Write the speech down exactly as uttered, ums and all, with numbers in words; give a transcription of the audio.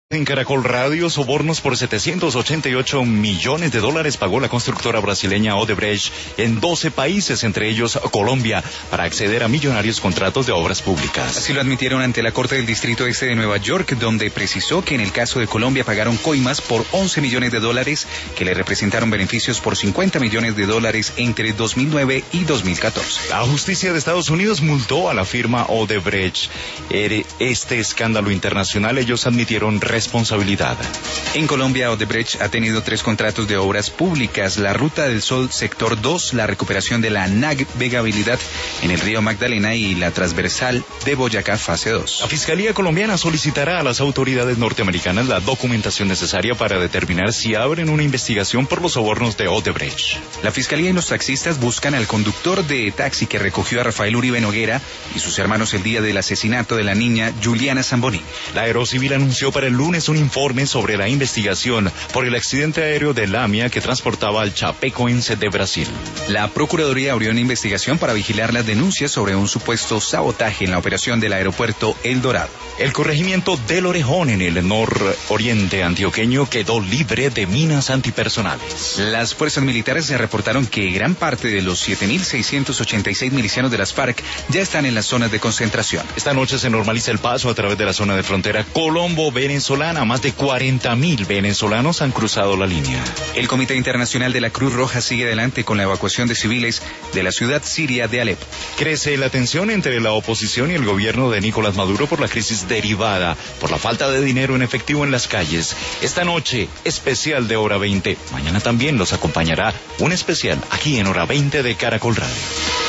En Caracol Radio, sobornos por setecientos ochenta y ocho millones de dólares pagó la constructora brasileña Odebrecht en doce países, entre ellos Colombia, para acceder a millonarios contratos de obras públicas. Así lo admitieron ante la Corte del Distrito Este de Nueva York, donde precisó que en el caso de Colombia pagaron coimas por once millones de dólares que le representaron beneficios por cincuenta millones de dólares entre dos mil nueve y dos mil catorce. La justicia de Estados Unidos multó a la firma Odebrecht. Este escándalo internacional ellos admitieron responsabilidad. En Colombia, Odebrecht ha tenido tres contratos de obras públicas: la Ruta del Sol Sector dos, la recuperación de la navegabilidad en el río Magdalena y la transversal de Boyacá fase dos. La Fiscalía colombiana solicitará a las autoridades norteamericanas la documentación necesaria para determinar si abren una investigación por los sobornos de Odebrecht. La Fiscalía y los taxistas buscan al conductor de taxi que recogió a Rafael Uribe Noguera y sus hermanos el día del asesinato de la niña Juliana Zamboni. La Aerocivil anunció para el lunes un informe sobre la investigación por el accidente aéreo de Lamia que transportaba al Chapecoense de Brasil. La Procuraduría abrió una investigación para vigilar las denuncias sobre un supuesto sabotaje en la operación del aeropuerto El Dorado. El corregimiento del Orejón en el nororiente antioqueño quedó libre de minas antipersonales. Las fuerzas militares se reportaron que gran parte de los siete mil seiscientos ochenta y seis milicianos de las FARC ya están en las zonas de concentración. Esta noche se normaliza el paso a través de la zona de frontera colombo-venezolana. Más de cuarenta mil venezolanos han cruzado la línea. El Comité Internacional de la Cruz Roja sigue adelante con la evacuación de civiles de la ciudad siria de Alepo. Crece la tensión entre la oposición y el gobierno de Nicolás Maduro por la crisis derivada por la falta de dinero en efectivo en las calles. Esta noche, especial de Hora veinte. Mañana también los acompañará un especial aquí en Hora veinte de Caracol Radio.